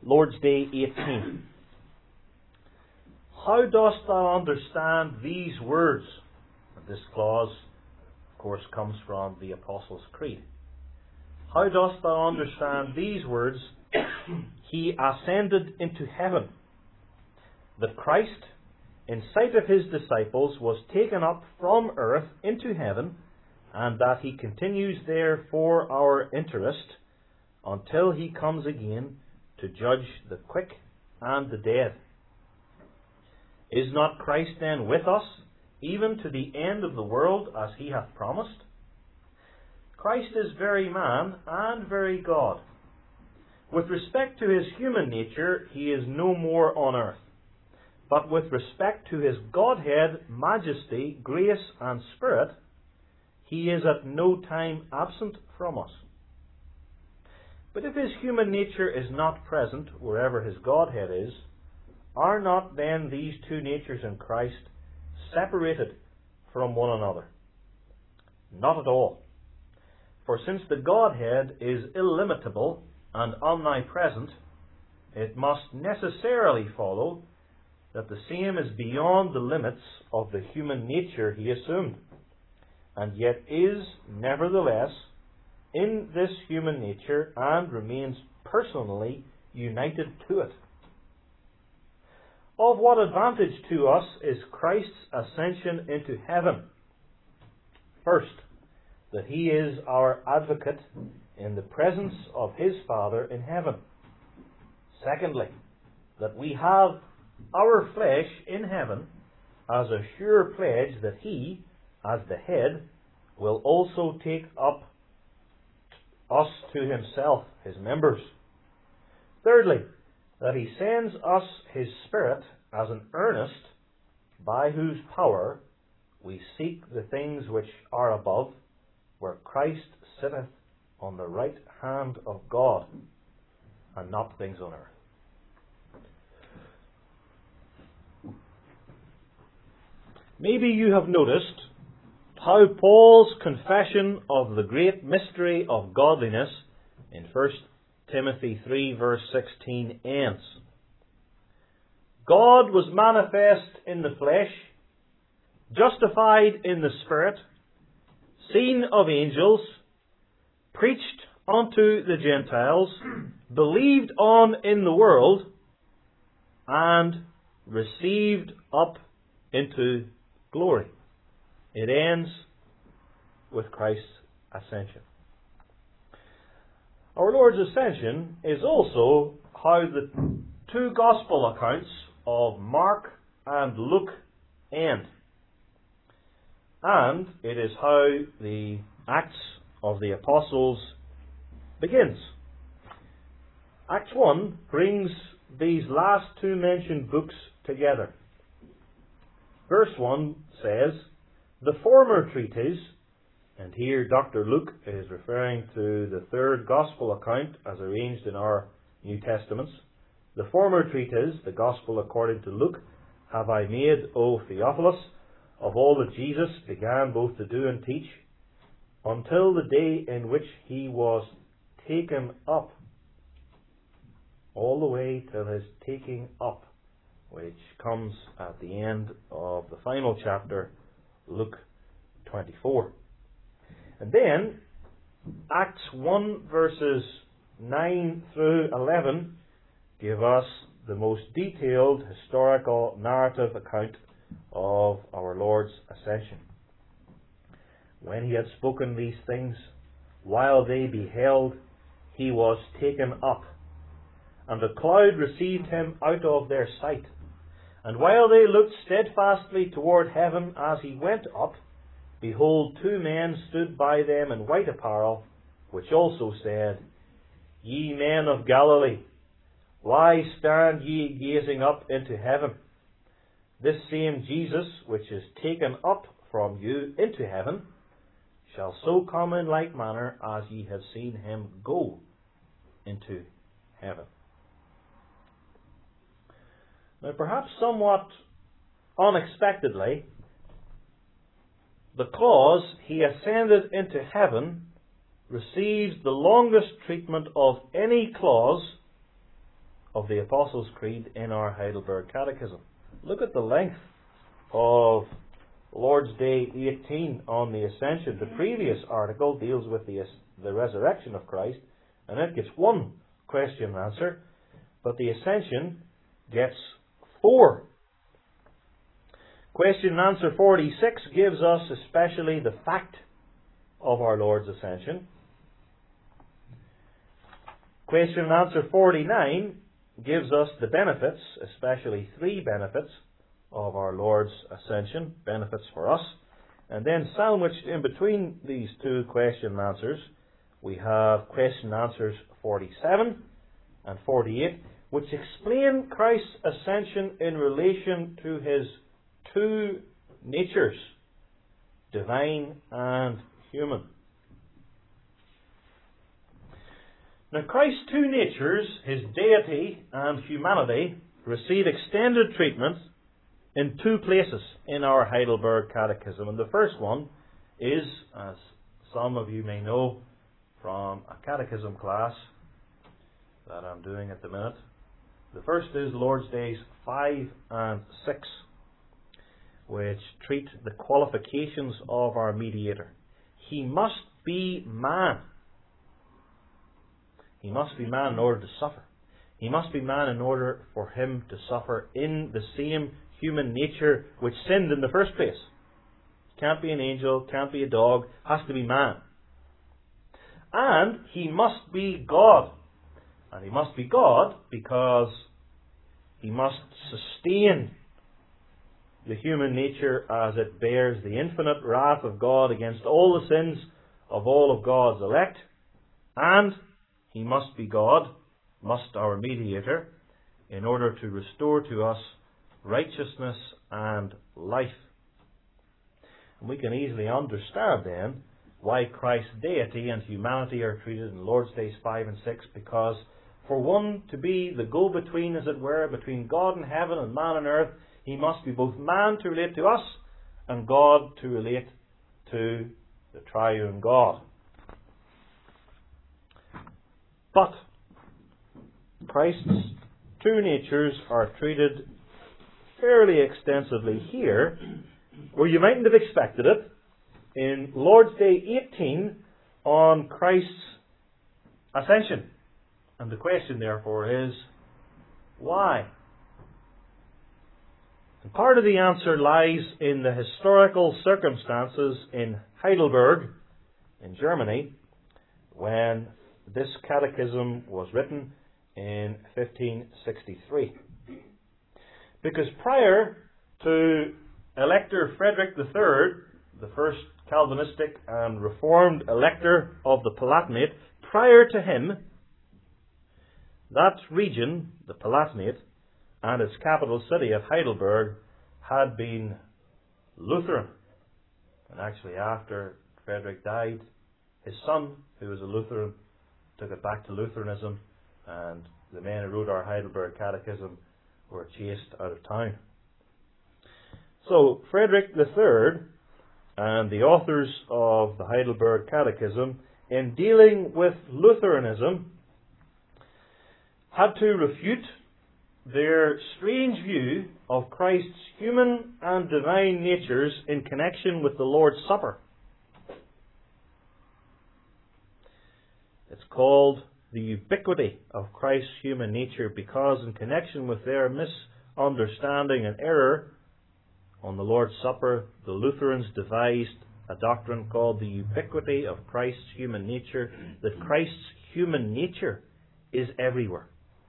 Lord's Day 18. How dost thou understand these words? This clause, of course, comes from the Apostles' Creed. How dost thou understand these words? He ascended into heaven. That Christ, in sight of his disciples, was taken up from earth into heaven, and that he continues there for our interest until he comes again to judge the quick and the dead. Is not Christ then with us, even to the end of the world, as he hath promised? Christ is very man and very God. With respect to his human nature, he is no more on earth. But with respect to his Godhead, majesty, grace, and spirit, he is at no time absent from us. But if his human nature is not present wherever his Godhead is, are not then these two natures in Christ separated from one another? Not at all. For since the Godhead is illimitable and omnipresent, it must necessarily follow that the same is beyond the limits of the human nature he assumed, and yet is, nevertheless, in this human nature and remains personally united to it. Of what advantage to us is Christ's ascension into heaven? First, that he is our advocate in the presence of his Father in heaven. Secondly, that we have our flesh in heaven as a sure pledge that he, as the head, will also take up us to himself, his members. Thirdly, that he sends us his Spirit as an earnest, by whose power we seek the things which are above, where Christ sitteth on the right hand of God, and not things on earth. Maybe you have noticed how Paul's confession of the great mystery of godliness in 1 Timothy 3 verse 16 ends. God was manifest in the flesh, justified in the Spirit, seen of angels, preached unto the Gentiles, believed on in the world, and received up into glory. It ends with Christ's ascension. Our Lord's ascension is also how the two Gospel accounts of Mark and Luke end. And it is how the Acts of the Apostles begins. Acts 1 brings these last two mentioned books together. Verse 1 says, the former treatise, and here Dr. Luke is referring to the third Gospel account as arranged in our New Testaments. The former treatise, the Gospel according to Luke, have I made, O Theophilus, of all that Jesus began both to do and teach, until the day in which he was taken up, all the way till his taking up, which comes at the end of the final chapter, Luke 24. And then, Acts 1 verses 9 through 11 give us the most detailed historical narrative account of our Lord's ascension. When he had spoken these things, while they beheld, he was taken up, and a cloud received him out of their sight. And while they looked steadfastly toward heaven as he went up, behold, two men stood by them in white apparel, which also said, Ye men of Galilee, why stand ye gazing up into heaven? This same Jesus, which is taken up from you into heaven, shall so come in like manner as ye have seen him go into heaven. Now, perhaps somewhat unexpectedly, the clause, he ascended into heaven, receives the longest treatment of any clause of the Apostles' Creed in our Heidelberg Catechism. Look at the length of Lord's Day 18 on the Ascension. The previous article deals with the resurrection of Christ, and it gets one question and answer, but the Ascension gets 4. Question and answer 46 gives us especially the fact of our Lord's Ascension. Question and answer 49 gives us the benefits, especially 3 benefits of our Lord's Ascension, benefits for us. And then sandwiched in between these 2 question and answers, we have question and answers 47 and 48, which explain Christ's ascension in relation to His 2 natures, divine and human. Now, Christ's 2 natures, His deity and humanity, receive extended treatment in 2 places in our Heidelberg Catechism. And the first one is, as some of you may know from a catechism class that I'm doing at the minute, the first is Lord's Days 5 and 6, which treat the qualifications of our mediator. He must be man. He must be man in order to suffer. He must be man in order for Him to suffer in the same human nature which sinned in the first place. Can't be an angel, can't be a dog, has to be man. And He must be God. And He must be God because He must sustain the human nature as it bears the infinite wrath of God against all the sins of all of God's elect. And He must be God, must our mediator, in order to restore to us righteousness and life. And we can easily understand then why Christ's deity and humanity are treated in Lord's Days 5 and 6, because for one to be the go-between, as it were, between God in heaven and man on earth, He must be both man to relate to us and God to relate to the triune God. But Christ's 2 natures are treated fairly extensively here, where you mightn't have expected it, in Lord's Day 18 on Christ's Ascension. And the question therefore is, why? And part of the answer lies in the historical circumstances in Heidelberg, in Germany, when this catechism was written in 1563. Because prior to Elector Frederick III, the first Calvinistic and Reformed elector of the Palatinate, prior to him, that region, the Palatinate, and its capital city of Heidelberg had been Lutheran. And actually after Frederick died, his son, who was a Lutheran, took it back to Lutheranism, and the men who wrote our Heidelberg Catechism were chased out of town. So Frederick III and the authors of the Heidelberg Catechism, in dealing with Lutheranism, had to refute their strange view of Christ's human and divine natures in connection with the Lord's Supper. It's called the ubiquity of Christ's human nature because in connection with their misunderstanding and error on the Lord's Supper, the Lutherans devised a doctrine called the ubiquity of Christ's human nature, that Christ's human nature is everywhere.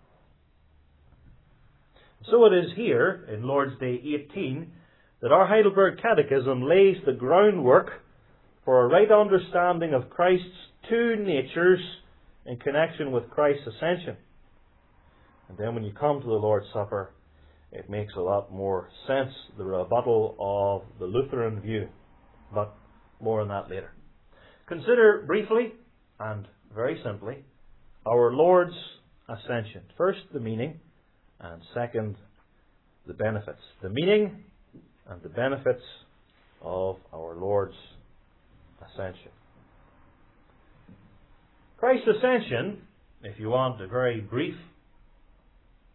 So it is here, in Lord's Day 18, that our Heidelberg Catechism lays the groundwork for a right understanding of Christ's 2 natures in connection with Christ's ascension. And then when you come to the Lord's Supper, it makes a lot more sense, the rebuttal of the Lutheran view. But more on that later. Consider briefly and very simply our Lord's ascension. First, the meaning, and second, the benefits. The meaning and the benefits of our Lord's ascension. Christ's ascension, if you want a very brief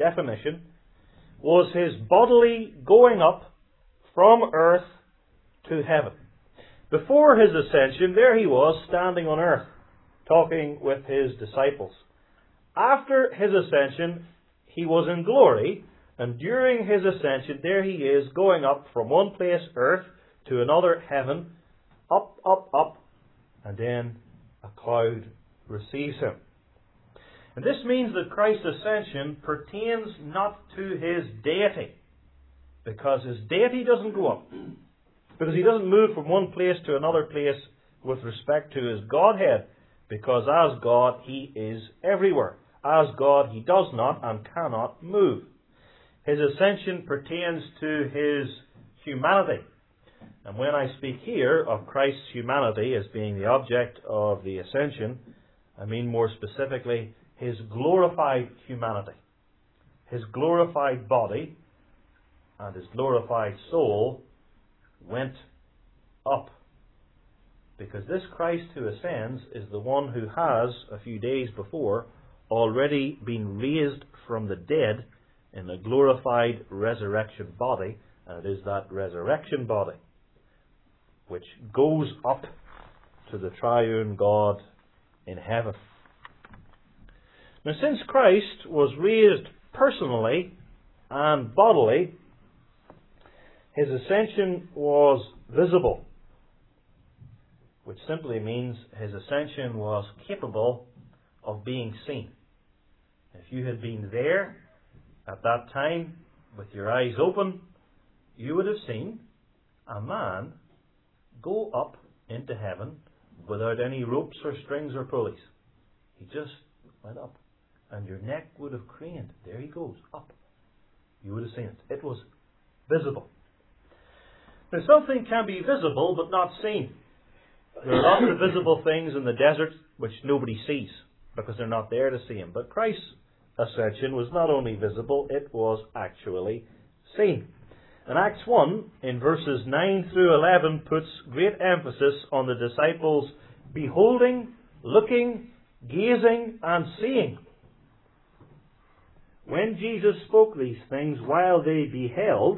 definition, was his bodily going up from earth to heaven. Before his ascension, there he was standing on earth, talking with his disciples. After his ascension, he was in glory, and during his ascension, there he is going up from one place, earth, to another, heaven, up, up, up, and then a cloud receives him. And this means that Christ's ascension pertains not to his deity, because his deity doesn't go up, because he doesn't move from one place to another place with respect to his Godhead, because as God he is everywhere. As God he does not and cannot move. His ascension pertains to his humanity. And when I speak here of Christ's humanity as being the object of the ascension, I mean more specifically his glorified humanity. His glorified body and his glorified soul went up. Because this Christ who ascends is the one who has, a few days before, already been raised from the dead in a glorified resurrection body, and it is that resurrection body which goes up to the triune God in heaven. Now, since Christ was raised personally and bodily, his ascension was visible, which simply means his ascension was capable of being seen. If you had been there at that time with your eyes open, you would have seen a man go up into heaven without any ropes or strings or pulleys. He just went up. And your neck would have craned. There he goes, up. You would have seen it. It was visible. Now, something can be visible but not seen. There are lots of visible things in the desert which nobody sees because they're not there to see him. But Christ's ascension was not only visible, it was actually seen. And Acts 1, in verses 9 through 11, puts great emphasis on the disciples beholding, looking, gazing, and seeing. When Jesus spoke these things while they beheld,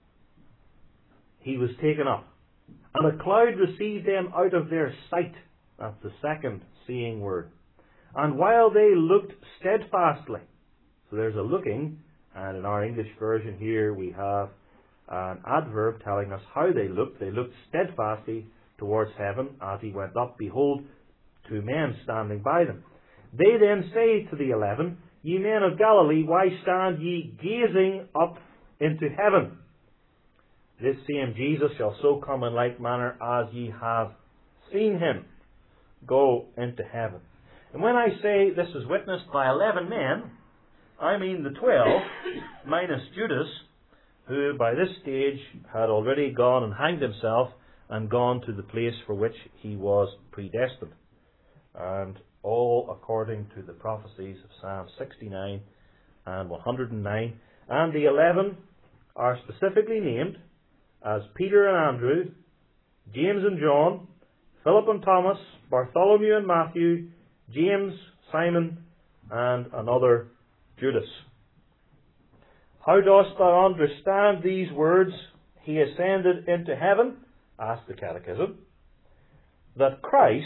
he was taken up. And a cloud received them out of their sight. That's the second seeing word. And while they looked steadfastly. So there's a looking, and in our English version here we have an adverb telling us how they looked. They looked steadfastly towards heaven as he went up. Behold, 2 men standing by them. They then say to the 11, Ye men of Galilee, why stand ye gazing up into heaven? This same Jesus shall so come in like manner as ye have seen him go into heaven. And when I say this is witnessed by 11 men, I mean the 12 minus Judas, who by this stage had already gone and hanged himself and gone to the place for which he was predestined. And all according to the prophecies of Psalm 69 and 109. And the 11 are specifically named as Peter and Andrew, James and John, Philip and Thomas, Bartholomew and Matthew, James, Simon, and another Judas. How dost thou understand these words, he ascended into heaven? Asked the Catechism. That Christ,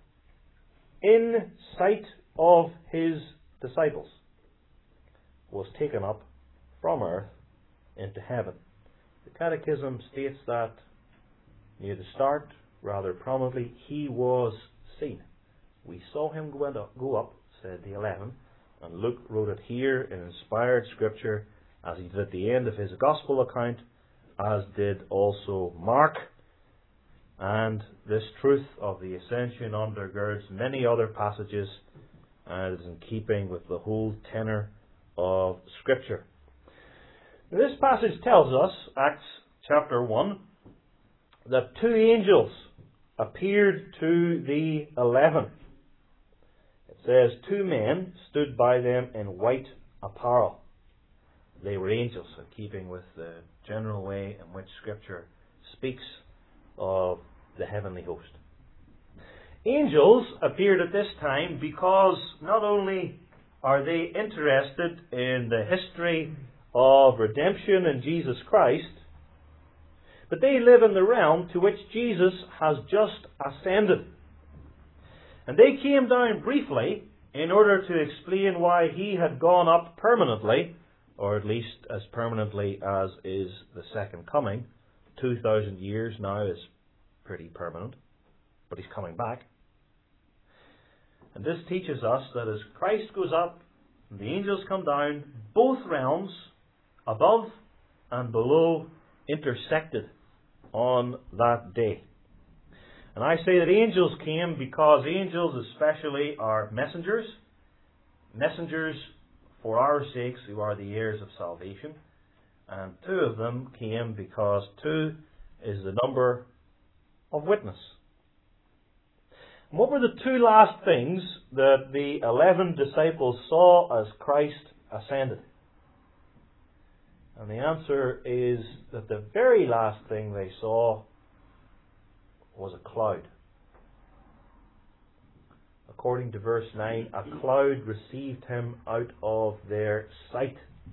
in sight of his disciples, was taken up from earth into heaven. The Catechism states that near the start, rather prominently, he was seen. We saw him go up, said the 11, and Luke wrote it here in inspired scripture as he did at the end of his gospel account, as did also Mark. And this truth of the ascension undergirds many other passages and is in keeping with the whole tenor of Scripture. Now, this passage tells us, Acts chapter 1, that 2 angels appeared to the 11. It says 2 men stood by them in white apparel. They were angels, in keeping with the general way in which Scripture speaks of the heavenly host. Angels appeared at this time because not only are they interested in the history of redemption in Jesus Christ, but they live in the realm to which Jesus has just ascended. And they came down briefly in order to explain why he had gone up permanently, or at least as permanently as is the second coming. 2,000 years now is pretty permanent, but he's coming back. And this teaches us that as Christ goes up and the angels come down, both realms, above and below, intersected on that day. And I say that angels came because angels especially are messengers for our sakes who are the heirs of salvation. And two of them came because two is the number of witness. And what were the two last things that the 11 disciples saw as Christ ascended? And the answer is that the very last thing they saw was a cloud. According to verse 9, a cloud received him out of their sight.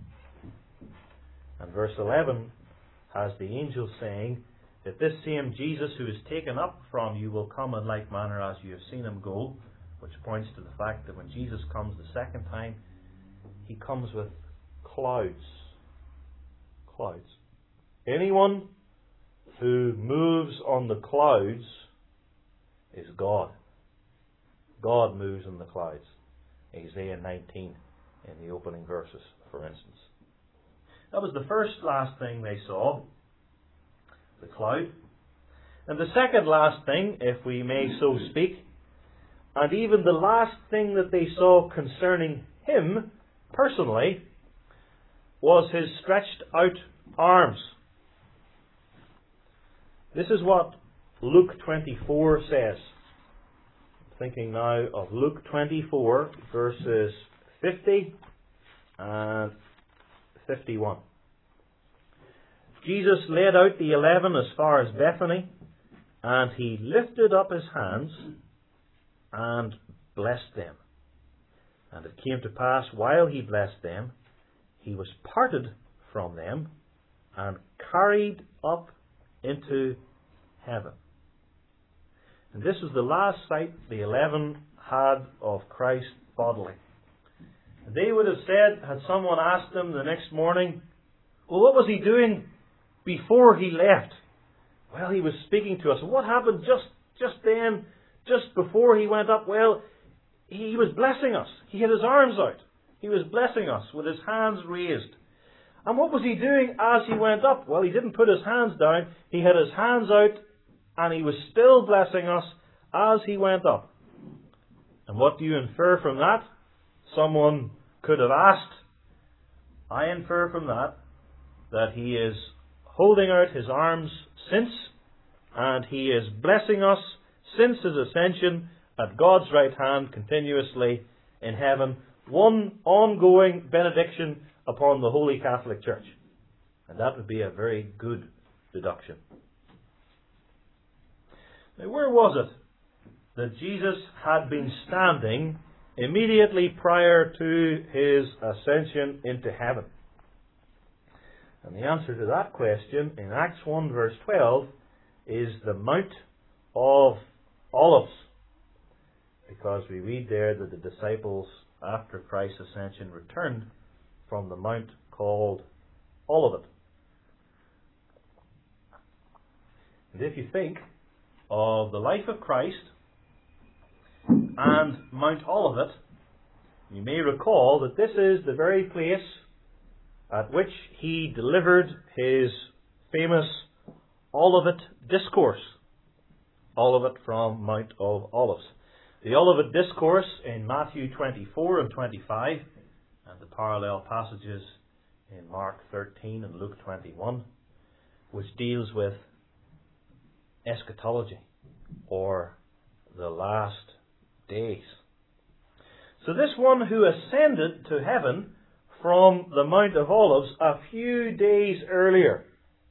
And verse 11 has the angel saying that this same Jesus who is taken up from you will come in like manner as you have seen him go, which points to the fact that when Jesus comes the second time, he comes with clouds. Clouds. Anyone who moves on the clouds is God. God moves in the clouds. Isaiah 19 in the opening verses, for instance. That was the first last thing they saw, the cloud. And the second last thing, if we may so speak, and even the last thing that they saw concerning him personally, was his stretched out arms. This is what Luke 24 says. I'm thinking now of Luke 24, verses 50 and 51. Jesus led out the 11 as far as Bethany, and he lifted up his hands and blessed them. And it came to pass, while he blessed them, he was parted from them and carried up into heaven. And this was the last sight the 11 had of Christ bodily. And they would have said, had someone asked them the next morning, well, what was he doing before he left? Well, he was speaking to us. What happened just then, just before he went up? Well, he was blessing us. He had his arms out. He was blessing us with his hands raised. And what was he doing as he went up? Well, he didn't put his hands down. He had his hands out, and he was still blessing us as he went up. And what do you infer from that? Someone could have asked. I infer from that he is holding out his arms since, and he is blessing us since his ascension at God's right hand continuously in heaven. One ongoing benediction upon the Holy Catholic Church. And that would be a very good deduction. Now, where was it that Jesus had been standing immediately prior to his ascension into heaven? And the answer to that question in Acts 1 verse 12 is the Mount of Olives. Because we read there that the disciples, after Christ's ascension, returned from the mount called Olivet. And if you think of the life of Christ and Mount Olivet, you may recall that this is the very place at which he delivered his famous Olivet Discourse. Olivet from Mount of Olives. The Olivet Discourse in Matthew 24 and 25, and the parallel passages in Mark 13 and Luke 21, which deals with eschatology, or the last days. So this one who ascended to heaven from the Mount of Olives a few days earlier,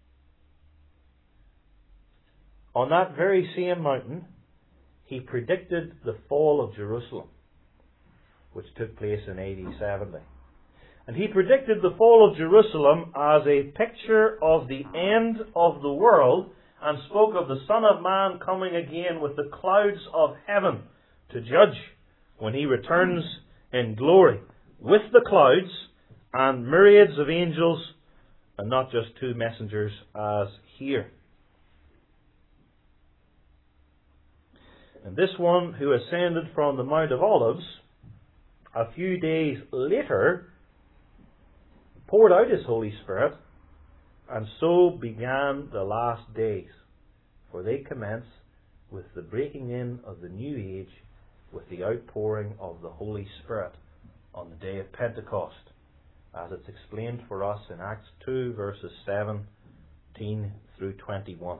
on that very same mountain, he predicted the fall of Jerusalem. which took place in AD 70. And he predicted the fall of Jerusalem as a picture of the end of the world, and spoke of the Son of Man coming again with the clouds of heaven to judge when he returns in glory with the clouds and myriads of angels, and not just two messengers as here. And this one who ascended from the Mount of Olives, a few days later, poured out his Holy Spirit, and so began the last days. For they commence with the breaking in of the new age, with the outpouring of the Holy Spirit on the day of Pentecost, as it's explained for us in Acts 2, verses 17 through 21.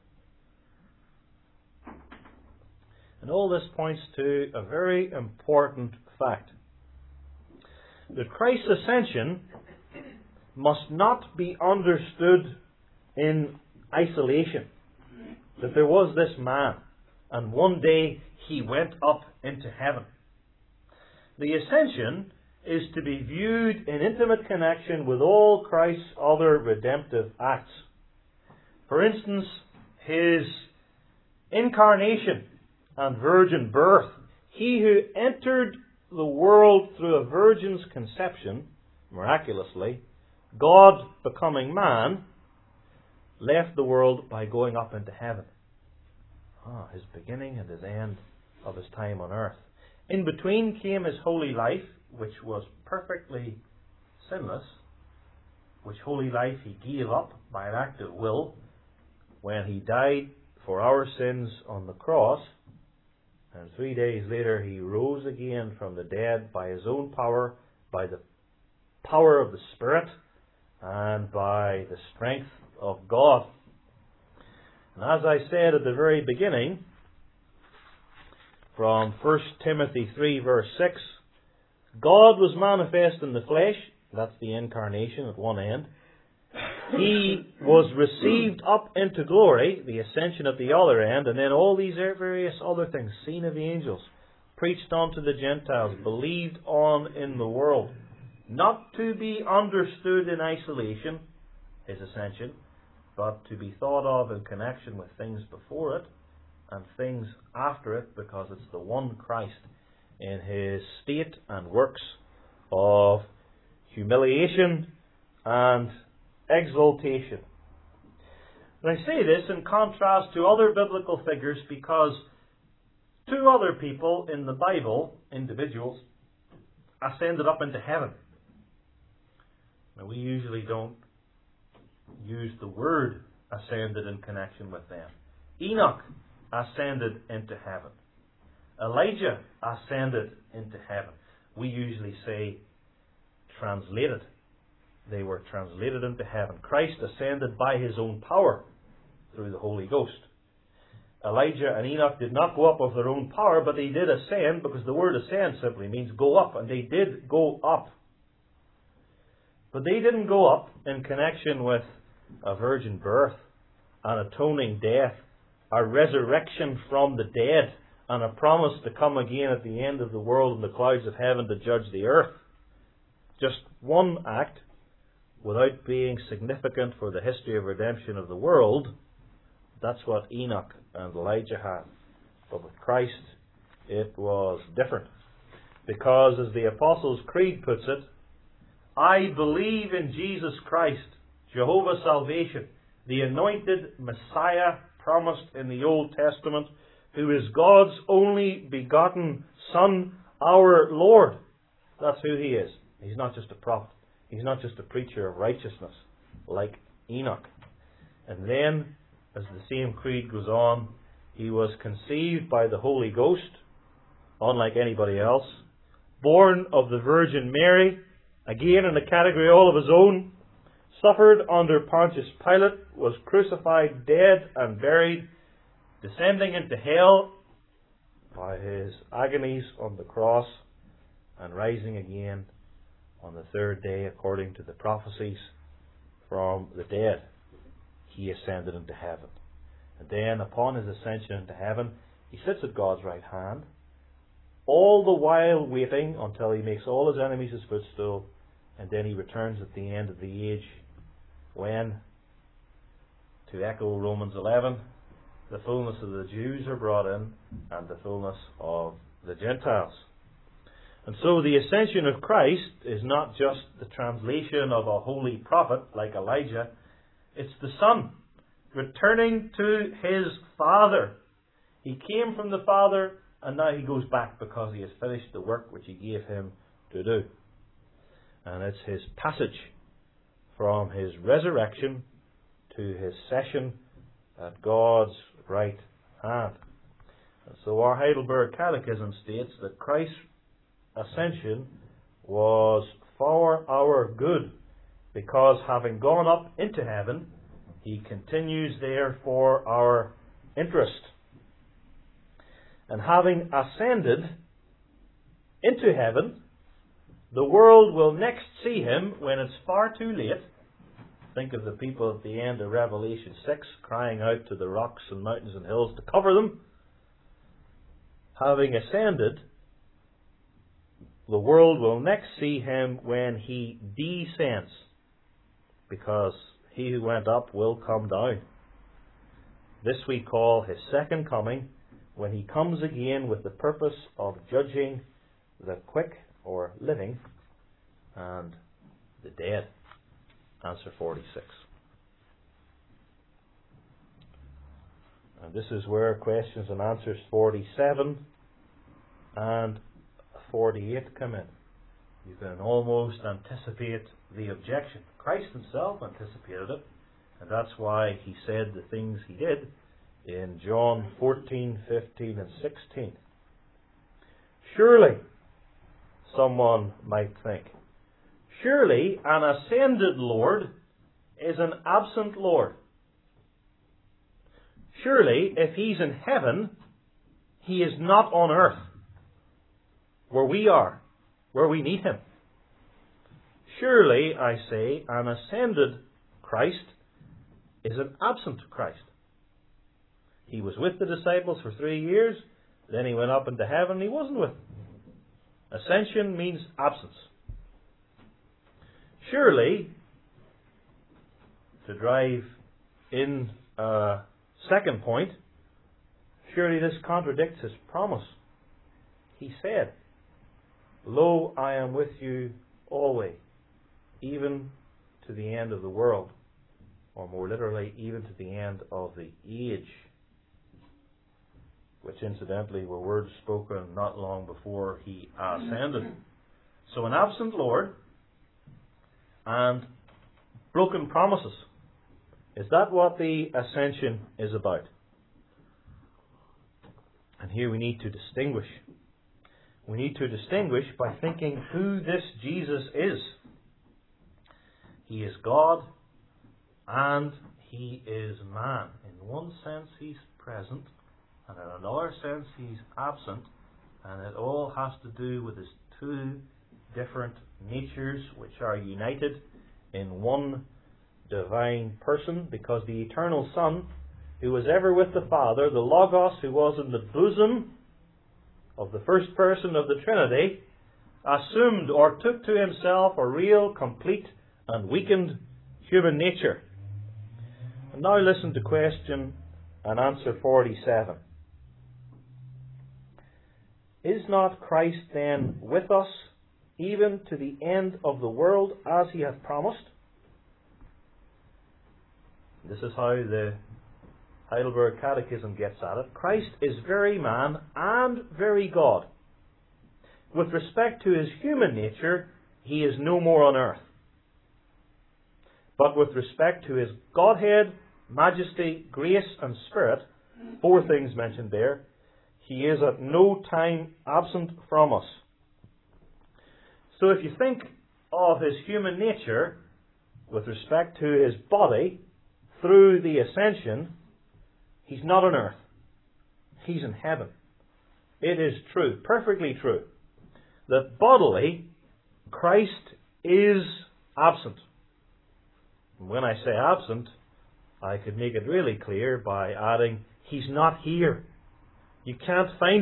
And all this points to a very important fact: that Christ's ascension must not be understood in isolation. That there was this man, and one day he went up into heaven. The ascension is to be viewed in intimate connection with all Christ's other redemptive acts. For instance, his incarnation and virgin birth. He who entered the world through a virgin's conception, miraculously, God becoming man, left the world by going up into heaven. His beginning and his end of his time on earth. In between came his holy life, which was perfectly sinless, which holy life he gave up by an act of will when he died for our sins on the cross, and 3 days later he rose again from the dead by his own power, by the power of the Spirit, and by the strength of God. And as I said at the very beginning, from 1 Timothy 3 verse 6, God was manifest in the flesh. That's the incarnation at one end. He was received up into glory, the ascension at the other end, and then all these various other things, seen of the angels, preached unto the Gentiles, believed on in the world. Not to be understood in isolation, his ascension, but to be thought of in connection with things before it and things after it, because it's the one Christ in his state and works of humiliation and exaltation. And I say this in contrast to other biblical figures, because two other people in the Bible, individuals, ascended up into heaven. Now, we usually don't use the word ascended in connection with them. Enoch ascended into heaven. Elijah ascended into heaven. We usually say translated. They were translated into heaven. Christ ascended by his own power through the Holy Ghost. Elijah and Enoch did not go up of their own power, but they did ascend, because the word ascend simply means go up, and they did go up. But they didn't go up in connection with a virgin birth, an atoning death, a resurrection from the dead, and a promise to come again at the end of the world in the clouds of heaven to judge the earth. Just one act, without being significant for the history of redemption of the world. That's what Enoch and Elijah had. But with Christ, it was different. Because, as the Apostles' Creed puts it, I believe in Jesus Christ, Jehovah's salvation, the anointed Messiah promised in the Old Testament, who is God's only begotten Son, our Lord. That's who he is. He's not just a prophet. He's not just a preacher of righteousness like Enoch. And then, as the same creed goes on, he was conceived by the Holy Ghost, unlike anybody else, born of the Virgin Mary, again in a category all of his own, suffered under Pontius Pilate, was crucified, dead, and buried, descending into hell by his agonies on the cross, and rising again on the third day according to the prophecies from the dead. He ascended into heaven. And then upon his ascension into heaven, he sits at God's right hand. all the while waiting until He makes all His enemies His footstool, and then He returns at the end of the age when, to echo Romans 11, the fullness of the Jews are brought in and the fullness of the Gentiles. And so the ascension of Christ is not just the translation of a holy prophet like Elijah. It's the Son returning to His Father. He came from the Father, and now He goes back because He has finished the work which He gave Him to do. And it's His passage from His resurrection to His session at God's right hand. And so our Heidelberg Catechism states that Christ's ascension was for our good, because having gone up into heaven, He continues there for our interest. And having ascended into heaven, the world will next see Him when it's far too late. Think of the people at the end of Revelation 6 crying out to the rocks and mountains and hills to cover them. Having ascended, the world will next see Him when He descends, because He who went up will come down. This we call His second coming, when He comes again with the purpose of judging the quick or living and the dead. Answer 46. And this is where questions and answers 47 and 48 come in. You can almost anticipate the objection. Christ Himself anticipated it, and that's why He said the things He did in John 14, 15 and 16. Surely, someone might think, surely an ascended Lord is an absent Lord. Surely, if He's in heaven, He is not on earth, where we are, where we need Him. Surely, I say, an ascended Christ is an absent Christ. He was with the disciples for 3 years, then He went up into heaven and He wasn't with them. Ascension means absence. Surely, to drive in a second point, surely this contradicts His promise. He said, "Lo, I am with you always, even to the end of the world," or more literally, even to the end of the age. Which incidentally were words spoken not long before He ascended. So an absent Lord and broken promises. Is that what the ascension is about? And here we need to distinguish. We need to distinguish by thinking who this Jesus is. He is God and He is man. In one sense He's present, and in another sense He's absent, and it all has to do with His two different natures which are united in one divine person, because the eternal Son, who was ever with the Father, the Logos who was in the bosom of the first person of the Trinity, assumed or took to Himself a real, complete and weakened human nature. And now listen to question and answer 47. Is not Christ then with us even to the end of the world, as He hath promised? This is how the Heidelberg Catechism gets at it. Christ is very man and very God. With respect to His human nature, He is no more on earth. But with respect to His Godhead, majesty, grace and spirit, 4 things mentioned there, He is at no time absent from us. So if you think of His human nature with respect to His body through the ascension, He's not on earth. He's in heaven. It is true, perfectly true, that bodily Christ is absent. And when I say absent, I could make it really clear by adding, He's not here. You can't find Him.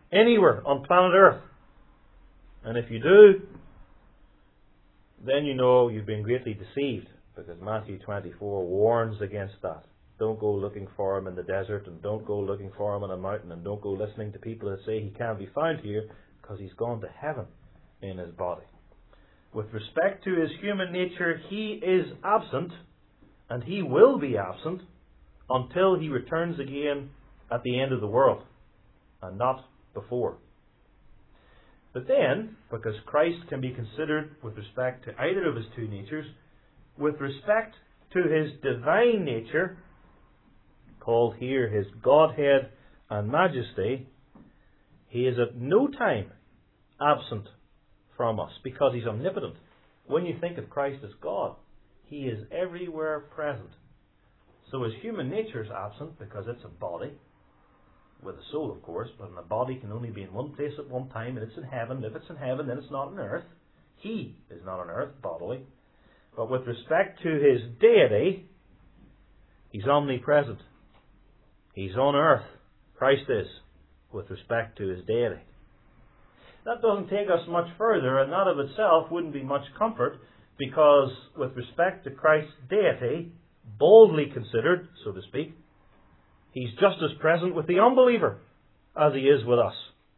anywhere on planet Earth. And if you do, then you know you've been greatly deceived, because Matthew 24 warns against that. Don't go looking for him in the desert, and don't go looking for him on a mountain, and don't go listening to people that say he can't be found here, because he's gone to heaven in his body. With respect to his human nature, he is absent, and he will be absent until he returns again at the end of the world, and not before. But then, because Christ can be considered with respect to either of his two natures, with respect to his divine nature, called here his Godhead and Majesty, he is at no time absent from us, because he's omnipotent. When you think of Christ as God, he is everywhere present. So his human nature is absent because it's a body, with a soul of course, but a body can only be in one place at one time, and it's in heaven. If it's in heaven, then it's not on earth. He is not on earth bodily. But with respect to his deity, he's omnipresent. He's on earth. Christ is, with respect to his deity. That doesn't take us much further, and that of itself wouldn't be much comfort, because with respect to Christ's deity, boldly considered, so to speak, he's just as present with the unbeliever as he is with us.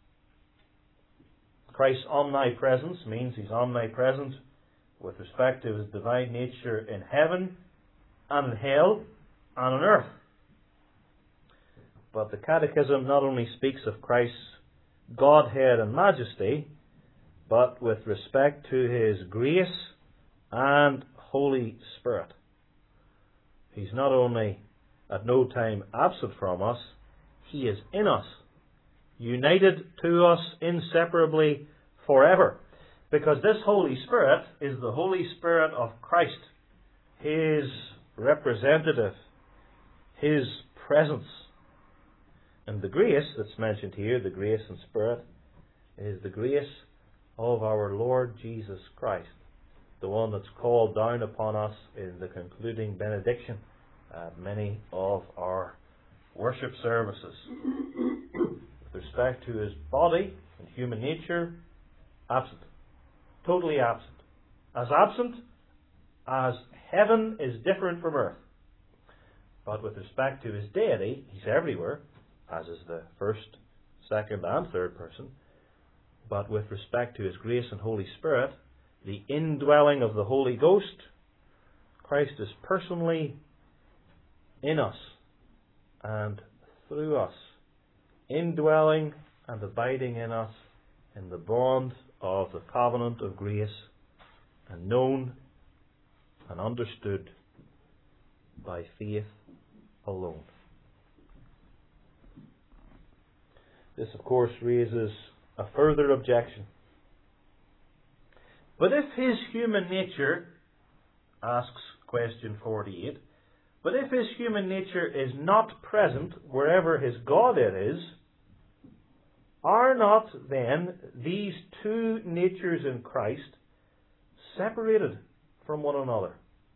Christ's omnipresence means he's omnipresent with respect to his divine nature in heaven and in hell and on earth. But the Catechism not only speaks of Christ's Godhead and Majesty, but with respect to his grace and Holy Spirit. He's not only at no time absent from us, he is in us, united to us inseparably forever. Because this Holy Spirit is the Holy Spirit of Christ, his representative, his presence. And the grace that's mentioned here, the grace and Spirit, is the grace of our Lord Jesus Christ, the one that's called down upon us in the concluding benediction at many of our worship services. With respect to his body and human nature, absent. Totally absent. As absent as heaven is different from earth. But with respect to his deity, he's everywhere, as is the first, second, and third person. But with respect to his grace and Holy Spirit, the indwelling of the Holy Ghost, Christ is personally in us and through us, indwelling and abiding in us in the bond of the covenant of grace, and known and understood by faith alone. This, of course, raises a further objection. But if his human nature, asks question 48, but if his human nature is not present wherever his Godhead is, are not then these two natures in Christ separated from one another?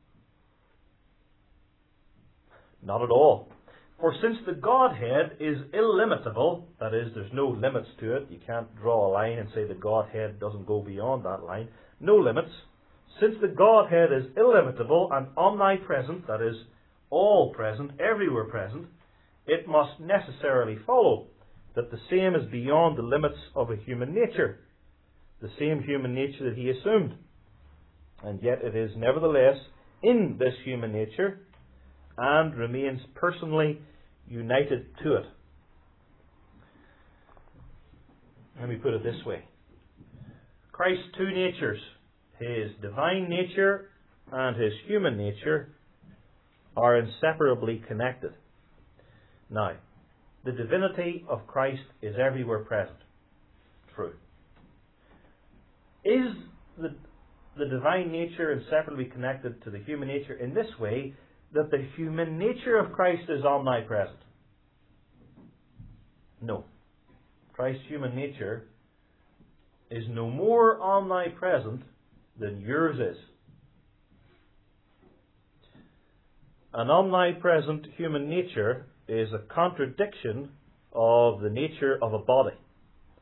Not at all. For since the Godhead is illimitable, that is, there's no limits to it, you can't draw a line and say the Godhead doesn't go beyond that line, no limits. Since the Godhead is illimitable and omnipresent, that is, all present, everywhere present, it must necessarily follow that the same is beyond the limits of a human nature, the same human nature that he assumed. And yet it is nevertheless in this human nature and remains personally united to it. Let me put it this way. Christ's two natures, his divine nature and his human nature, are inseparably connected. Now, the divinity of Christ is everywhere present. True. Is the divine nature inseparably connected to the human nature in this way, that the human nature of Christ is omnipresent? No. Christ's human nature is no more omnipresent than yours is. An omnipresent human nature is a contradiction of the nature of a body.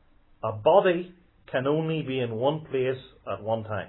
A body can only be in one place at one time.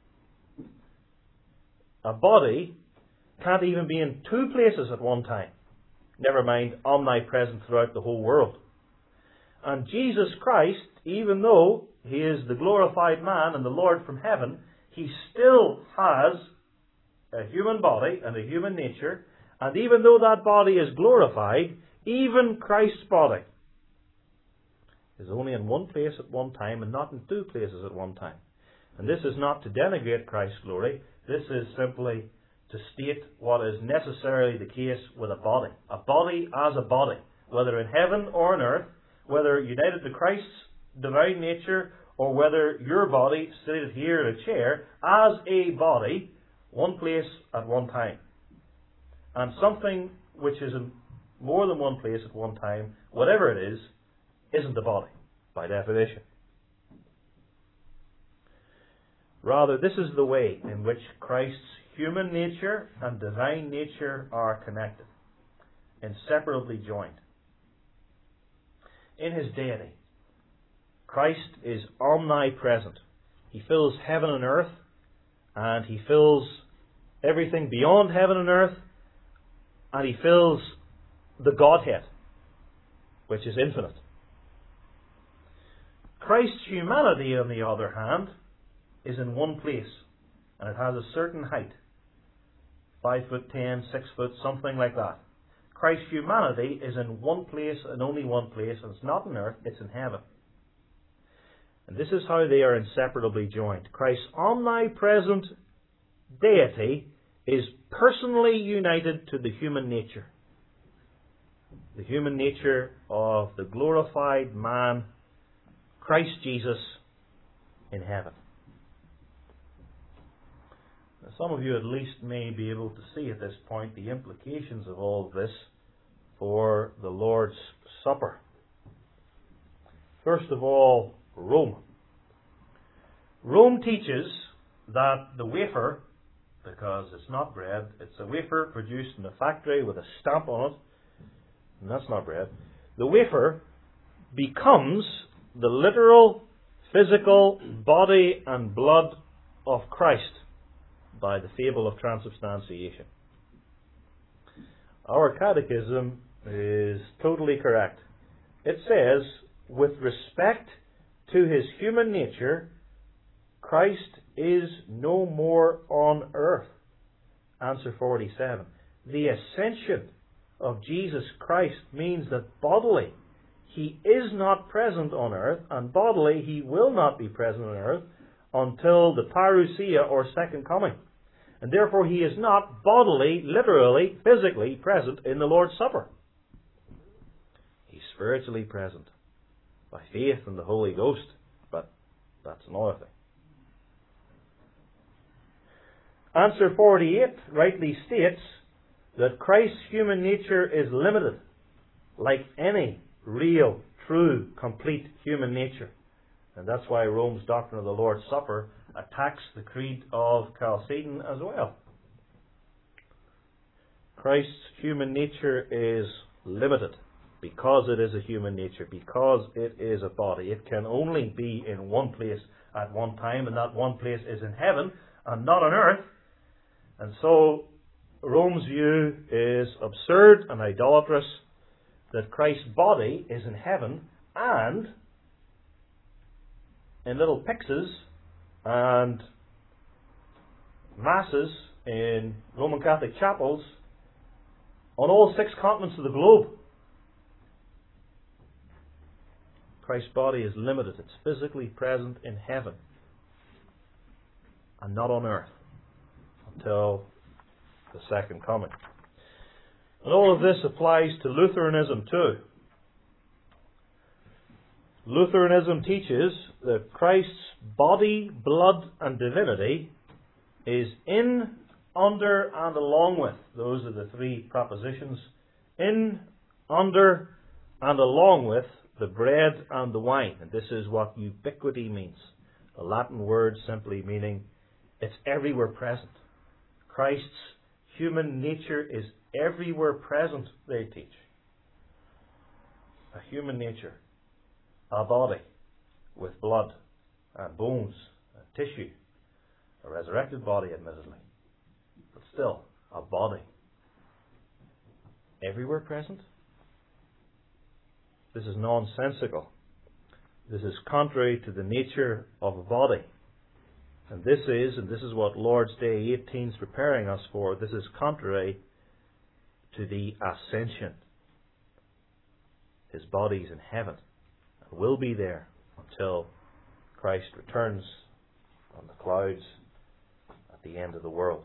A body can't even be in two places at one time. Never mind omnipresent throughout the whole world. And Jesus Christ, even though He is the glorified man and the Lord from heaven, He still has a human body and a human nature. And even though that body is glorified, even Christ's body is only in one place at one time and not in two places at one time. And this is not to denigrate Christ's glory. This is simply to state what is necessarily the case with a body. A body as a body, whether in heaven or on earth, whether united to Christ's divine nature, or whether your body seated here in a chair, as a body, one place at one time. And something which is in more than one place at one time, whatever it is, isn't a body, by definition. Rather, this is the way in which Christ's human nature and divine nature are connected, inseparably joined. In His deity, Christ is omnipresent. He fills heaven and earth, and He fills everything beyond heaven and earth, and He fills the Godhead, which is infinite. Christ's humanity, on the other hand, is in one place, and it has a certain height, 5'10", 6 foot, something like that. Christ's humanity is in one place and only one place, and it's not on earth, it's in heaven. And this is how they are inseparably joined. Christ's omnipresent deity is personally united to the human nature. The human nature of the glorified man, Christ Jesus, in heaven. Now, some of you at least may be able to see at this point the implications of all of this for the Lord's Supper. First of all, Rome. Rome teaches that the wafer, because it's not bread, it's a wafer produced in a factory with a stamp on it, and that's not bread. The wafer becomes the literal, physical body and blood of Christ by the fable of transubstantiation. Our catechism is totally correct. It says, with respect to His human nature, Christ is no more on earth. Answer 47. The ascension of Jesus Christ means that bodily He is not present on earth, and bodily He will not be present on earth until the parousia, or second coming. And therefore He is not bodily, literally, physically present in the Lord's Supper. He's spiritually present by faith in the Holy Ghost, but that's another thing. Answer 48 rightly states that Christ's human nature is limited, like any real, true, complete human nature. And that's why Rome's doctrine of the Lord's Supper attacks the creed of Chalcedon as well. Christ's human nature is limited because it is a human nature, because it is a body. It can only be in one place at one time, and that one place is in heaven and not on earth. And so Rome's view is absurd and idolatrous, that Christ's body is in heaven and in little pyxes and masses in Roman Catholic chapels on all 6 continents of the globe. Christ's body is limited. It's physically present in heaven and not on earth until the second coming. And all of this applies to Lutheranism too. Lutheranism teaches that Christ's body, blood, and divinity is in, under, and along with. Those are the 3 propositions. In, under, and along with the bread and the wine. And this is what ubiquity means. A Latin word simply meaning it's everywhere present. Christ's human nature is everywhere present, they teach. A human nature, a body, with blood and bones and tissue, a resurrected body admittedly, but still a body. Everywhere present? This is nonsensical. This is contrary to the nature of a body. And this is what Lord's Day 18 is preparing us for, this is contrary to the ascension. His body is in heaven and will be there until Christ returns on the clouds at the end of the world.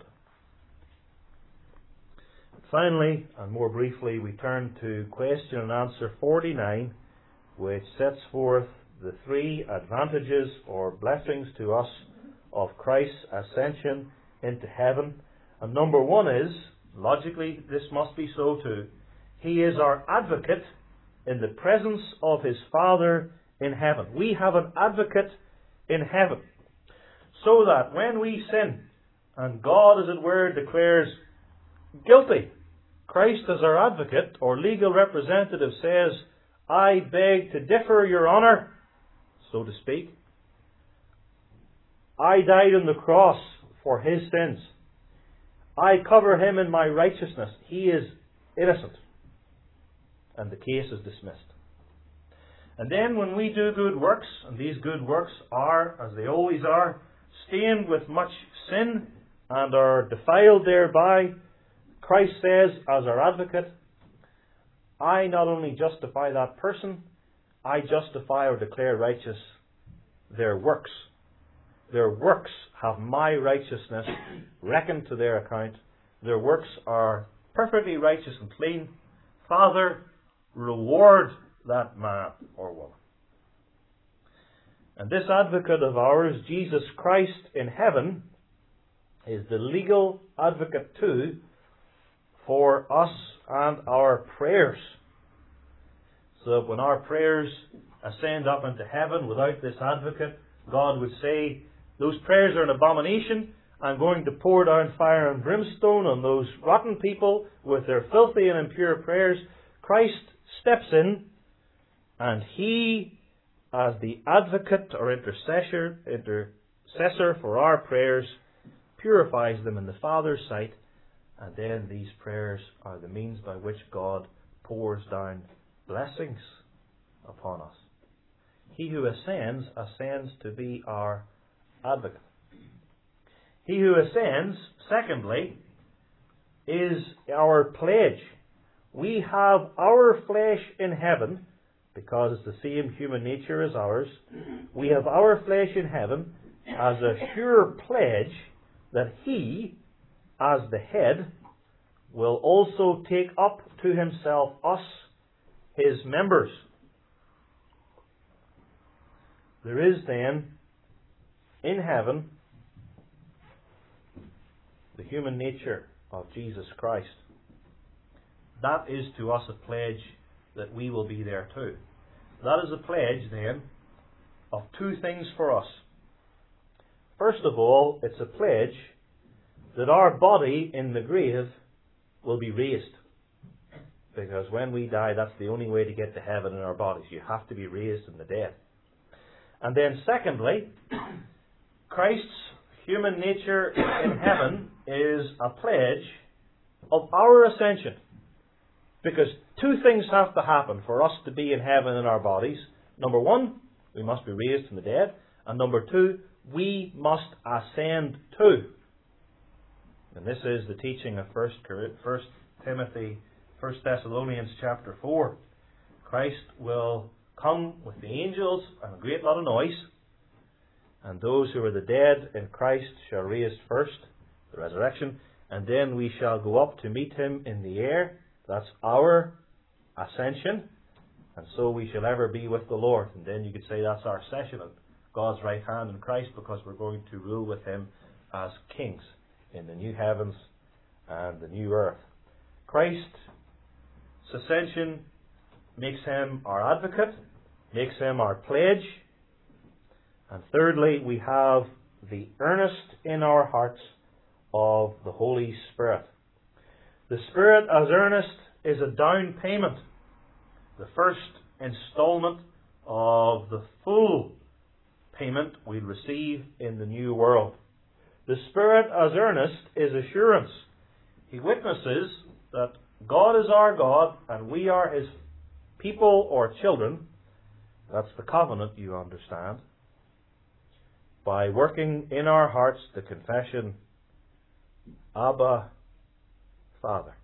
Finally, and more briefly, we turn to question and answer 49, which sets forth the three advantages or blessings to us of Christ's ascension into heaven. And number one is, logically this must be so too, He is our advocate in the presence of His Father in heaven. We have an advocate in heaven. So that when we sin, and God, as it were, declares guilty, Christ as our advocate or legal representative says, I beg to differ, Your Honour, so to speak. I died on the cross for His sins. I cover Him in my righteousness. He is innocent. And the case is dismissed. And then when we do good works, and these good works are, as they always are, stained with much sin and are defiled thereby, Christ says, as our advocate, I not only justify that person, I justify or declare righteous their works. Their works have my righteousness reckoned to their account. Their works are perfectly righteous and clean. Father, reward that man or woman. And this advocate of ours, Jesus Christ in heaven, is the legal advocate too for us and our prayers. So that when our prayers ascend up into heaven without this advocate, God would say, those prayers are an abomination. I'm going to pour down fire and brimstone on those rotten people with their filthy and impure prayers. Christ steps in, and He, as the advocate or intercessor for our prayers, purifies them in the Father's sight, and then these prayers are the means by which God pours down blessings upon us. He who ascends to be our advocate. He who ascends, secondly, is our pledge. We have our flesh in heaven, because it's the same human nature as ours. We have our flesh in heaven as a sure pledge that He, as the head, will also take up to Himself us, His members. There is then, in heaven, the human nature of Jesus Christ. That is to us a pledge that we will be there too. That is a pledge then of two things for us. First of all, it's a pledge that our body in the grave will be raised. Because when we die, that's the only way to get to heaven in our bodies. You have to be raised from the dead. And then secondly, Christ's human nature in heaven is a pledge of our ascension. Because two things have to happen for us to be in heaven in our bodies. Number one, we must be raised from the dead. And number two, we must ascend too. And this is the teaching of 1 Thessalonians chapter 4. Christ will come with the angels and a great lot of noise. And those who are the dead in Christ shall rise first, the resurrection. And then we shall go up to meet Him in the air. That's our ascension. And so we shall ever be with the Lord. And then you could say that's our session at God's right hand in Christ, because we're going to rule with Him as kings in the new heavens and the new earth. Christ's ascension makes Him our advocate, makes Him our pledge. And thirdly, we have the earnest in our hearts of the Holy Spirit. The Spirit as earnest is a down payment, the first installment of the full payment we'll receive in the new world. The Spirit as earnest is assurance. He witnesses that God is our God and we are His people or children. That's the covenant, you understand. By working in our hearts the confession, Abba, Father.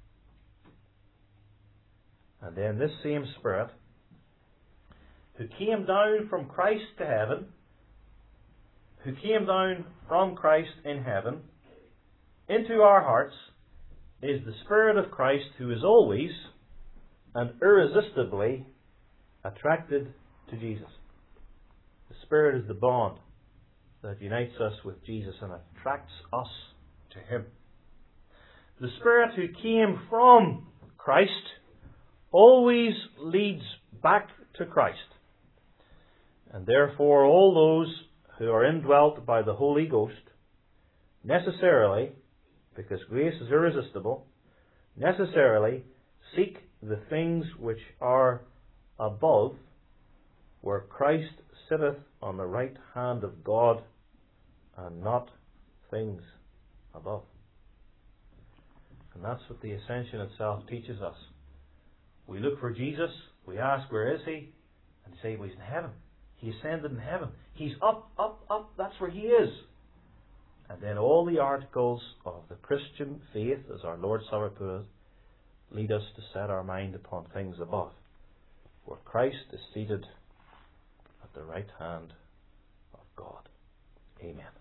And then this same Spirit, who came down from Christ to heaven, who came down from Christ in heaven into our hearts, is the Spirit of Christ, who is always and irresistibly attracted to Jesus. The Spirit is the bond that unites us with Jesus and attracts us to Him. The Spirit who came from Christ always leads back to Christ. And therefore all those who are indwelt by the Holy Ghost necessarily, because grace is irresistible, necessarily seek the things which are above, where Christ sitteth on the right hand of God, and not things above. And that's what the ascension itself teaches us. We look for Jesus, we ask, where is He? And say, well, He's in heaven. He ascended in heaven. He's up, up, up. That's where He is. And then all the articles of the Christian faith, as our Lord Supper put it, lead us to set our mind upon things above, where Christ is seated at the right hand of God. Amen.